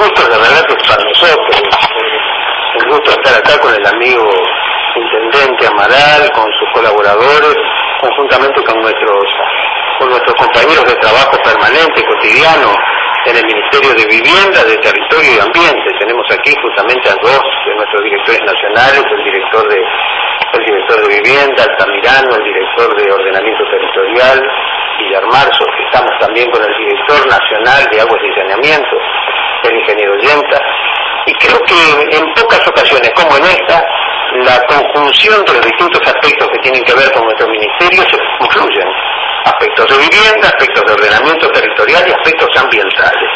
gusto, la verdad que es para nosotros, el gusto de estar acá con el amigo intendente Amaral, con sus colaboradores, conjuntamente con nuestros compañeros de trabajo permanente, cotidiano, en el Ministerio de Vivienda, de Territorio y Ambiente. Tenemos aquí justamente a dos de nuestros directores nacionales, el director de Vivienda, Altamirano, el director de Ordenamiento Territorial, Villarmarzo, que estamos también con el director nacional de Aguas y Saneamiento, el ingeniero Yenta, y creo que en pocas ocasiones, como en esta, la conjunción de los distintos aspectos que tienen que ver con nuestro ministerio se confluyen. Aspectos de vivienda, aspectos de ordenamiento territorial y aspectos ambientales.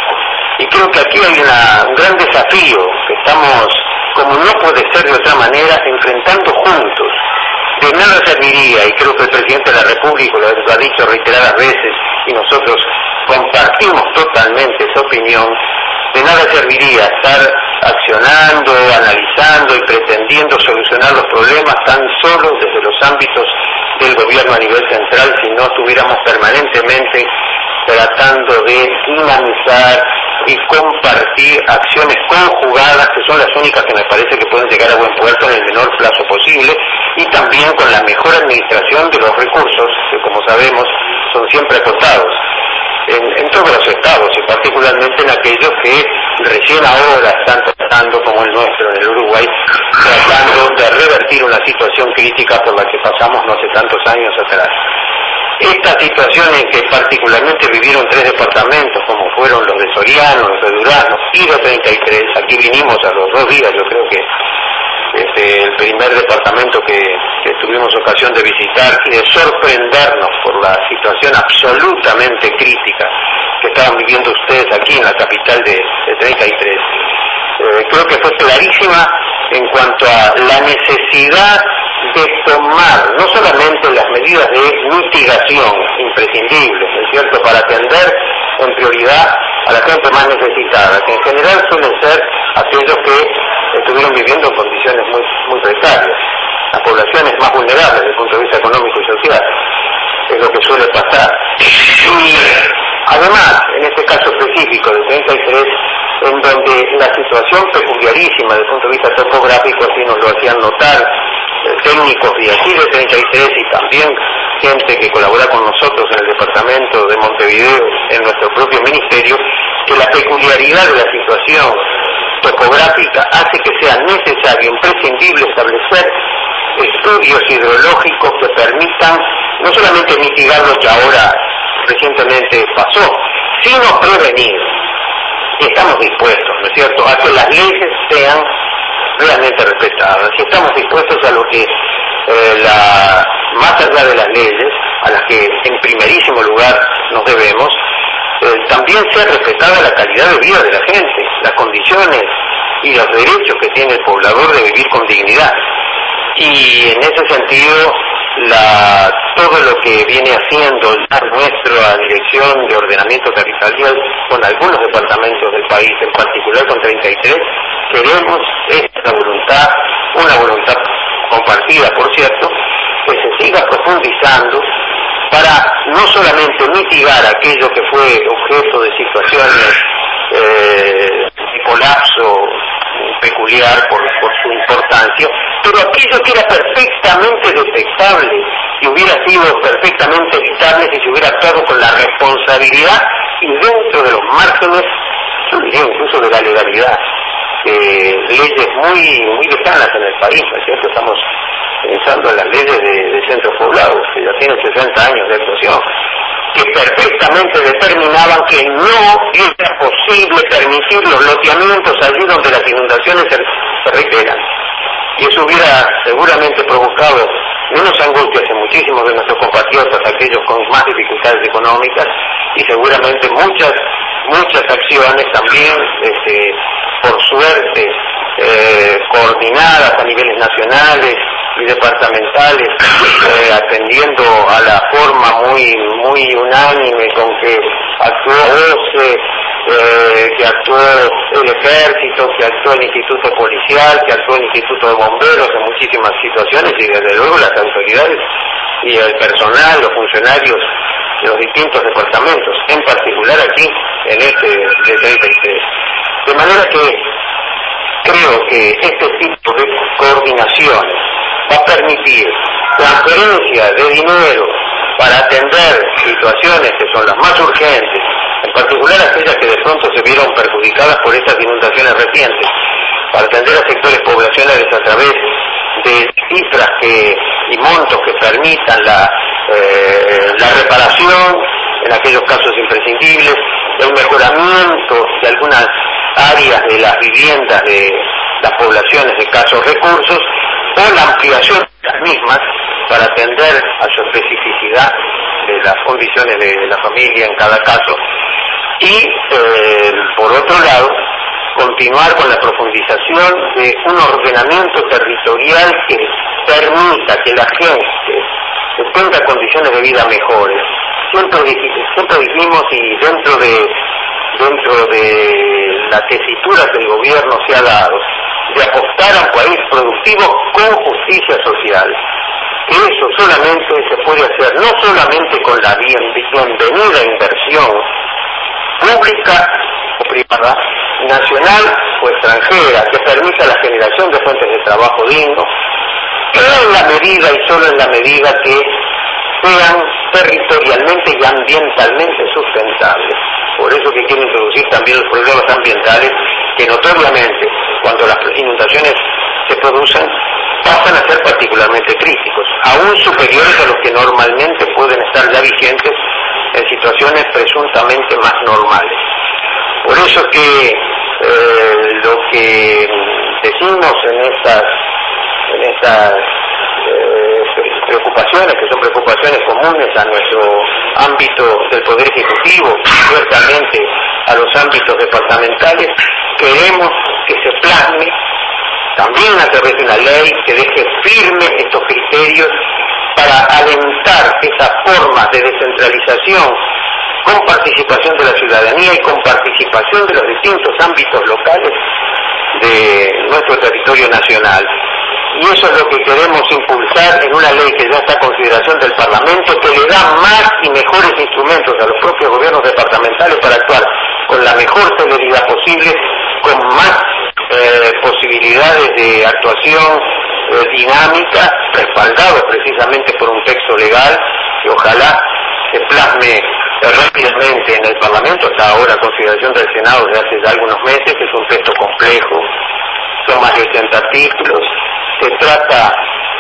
Y creo que aquí hay un gran desafío que estamos, como no puede ser de otra manera, enfrentando juntos. De nada serviría, y creo que el presidente de la República lo ha dicho reiteradas veces, y nosotros compartimos totalmente esa opinión, de nada serviría estar accionando, analizando y pretendiendo solucionar los problemas tan solo desde los ámbitos del gobierno a nivel central si no estuviéramos permanentemente tratando de dinamizar y compartir acciones conjugadas que son las únicas que me parece que pueden llegar a buen puerto en el menor plazo posible, y también con la mejor administración de los recursos que, como sabemos, son siempre acotados en todos los estados y particularmente en aquellos que recién ahora están tratando, como el nuestro en el Uruguay, tratando de revertir una situación crítica por la que pasamos no hace tantos años atrás. Esta situación en que particularmente vivieron 3 departamentos, como fueron los de Soriano, los de Durazno y los 33, aquí vinimos a los 2 días, yo creo que el primer departamento que tuvimos ocasión de visitar y de sorprendernos por la situación absolutamente crítica que estaban viviendo ustedes aquí en la capital de 33. Creo que fue clarísima en cuanto a la necesidad de tomar no solamente las medidas de mitigación imprescindibles, ¿no es cierto?, para atender en prioridad a la gente más necesitada, que en general suelen ser aquellos que estuvieron viviendo en condiciones muy precarias, las poblaciones más vulnerables desde el punto de vista económico y social, es lo que suele pasar. Y además, en este caso específico del 33, en donde la situación peculiarísima desde el punto de vista topográfico, así nos lo hacían notar técnicos de aquí de 33 y también gente que colabora con nosotros en el departamento de Montevideo, en nuestro propio ministerio, que la peculiaridad de la situación topográfica hace que sea necesario, imprescindible establecer estudios hidrológicos que permitan no solamente mitigar lo que ahora recientemente pasó, sino prevenir. Y estamos dispuestos, ¿no es cierto?, a que las leyes sean realmente respetadas. Si estamos dispuestos a lo que más allá de las leyes, a las que en primerísimo lugar nos debemos, también sea respetada la calidad de vida de la gente, las condiciones y los derechos que tiene el poblador de vivir con dignidad. Y en ese sentido, todo lo que viene haciendo nuestra Dirección de Ordenamiento Territorial con algunos departamentos del país, en particular con 33, queremos esta voluntad, una voluntad compartida, por cierto, que se siga profundizando para no solamente mitigar aquello que fue objeto de situaciones de colapso peculiar por su importancia, pero aquello que era perfectamente detectable y hubiera sido perfectamente evitable si se hubiera actuado con la responsabilidad y dentro de los márgenes, yo diría incluso de la legalidad, leyes muy lejanas en el país, ¿no es cierto? Estamos pensando en las leyes de centros poblados, que ya tienen 60 años de actuación, que perfectamente determinaban que no era posible permitir los loteamientos allí donde las inundaciones se reiteran. Y eso hubiera seguramente provocado menos angustias en muchísimos de nuestros compatriotas, aquellos con más dificultades económicas, y seguramente muchas acciones también, por suerte, coordinadas a niveles nacionales y departamentales, atendiendo a la forma muy unánime con que actuó OCE, que actuó el Ejército, que actuó el Instituto Policial, que actuó el Instituto de Bomberos en muchísimas situaciones, y desde luego las autoridades y el personal, los funcionarios de los distintos departamentos, en particular aquí en este de 33. De manera que creo que este tipo de coordinación va a permitir transferencia de dinero para atender situaciones que son las más urgentes, en particular aquellas que de pronto se vieron perjudicadas por estas inundaciones recientes, para atender a sectores poblacionales a través de cifras y montos que permitan la reparación en aquellos casos imprescindibles, el mejoramiento de algunas áreas de las viviendas de las poblaciones de escasos recursos, o la ampliación de las mismas para atender a su especificidad de las condiciones de la familia en cada caso. Y por otro lado, continuar con la profundización de un ordenamiento territorial que permita que la gente tenga condiciones de vida mejores. Siempre dijimos, y dentro de la tesitura que el gobierno se ha dado, de apostar a un país productivo con justicia social, que eso solamente se puede hacer no solamente con la bienvenida inversión pública o privada, nacional o extranjera, que permita la generación de fuentes de trabajo digno, en la medida y solo en la medida que sean territorialmente y ambientalmente sustentables. Por eso que quiero introducir también los problemas ambientales que notoriamente, cuando las inundaciones se producen, pasan a ser particularmente críticos, aún superiores a los que normalmente pueden estar ya vigentes en situaciones presuntamente más normales. Por eso que lo que decimos en estas preocupaciones, que son preocupaciones comunes a nuestro ámbito del Poder Ejecutivo, ciertamente a los ámbitos departamentales, queremos que se plasme también a través de una ley que deje firme estos criterios para alentar esas formas de descentralización con participación de la ciudadanía y con participación de los distintos ámbitos locales de nuestro territorio nacional. Y eso es lo que queremos impulsar en una ley que ya está a consideración del Parlamento, que le da más y mejores instrumentos a los propios gobiernos departamentales para actuar con la mejor celeridad posible, con más posibilidades de actuación dinámica, respaldado precisamente por un texto legal que ojalá se plasme rápidamente en el Parlamento. Está ahora a consideración del Senado desde hace ya algunos meses. Es un texto complejo, son más de 80 artículos. Se trata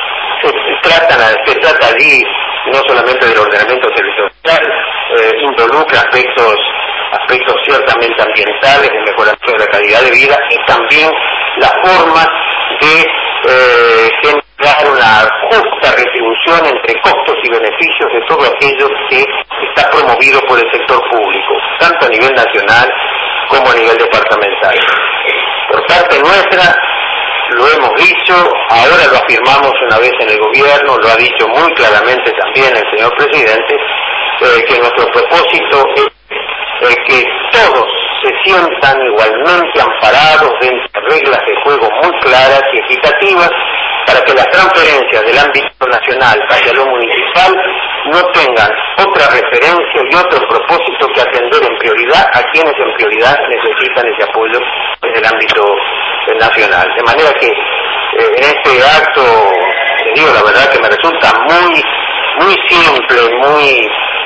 allí no solamente del ordenamiento territorial, involucra aspectos ciertamente ambientales, de mejoramiento de la calidad de vida, y también la forma de generar una justa retribución entre costos y beneficios de todo aquello que está promovido por el sector público, tanto a nivel nacional como a nivel departamental. Por parte nuestra, lo hemos dicho, ahora lo afirmamos una vez en el gobierno, lo ha dicho muy claramente también el señor presidente, que nuestro propósito es que todos se sientan igualmente amparados dentro de reglas de juego muy claras y equitativas, para que las transferencias del ámbito nacional hacia lo municipal no tengan otra referencia y otro propósito que atender en prioridad a quienes en prioridad necesitan ese apoyo en el ámbito nacional. De manera que en este acto, te digo la verdad que me resulta muy simple, muy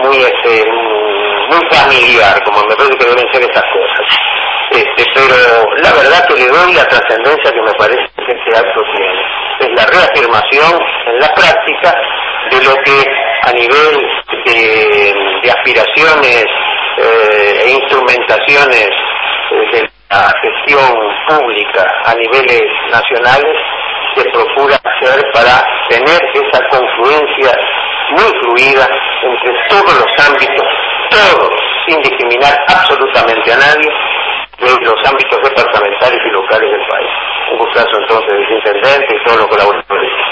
familiar, como me parece que deben ser esas cosas. Pero la verdad que le doy la trascendencia que me parece que este acto tiene. Es la reafirmación en la práctica de lo que a nivel de aspiraciones e instrumentaciones de la gestión pública a niveles nacionales se procura hacer para tener esa confluencia muy fluida entre todos los ámbitos, todos, sin discriminar absolutamente a nadie, de los ámbitos departamentales y locales del país. Un gustazo entonces del intendente y todos los colaboradores.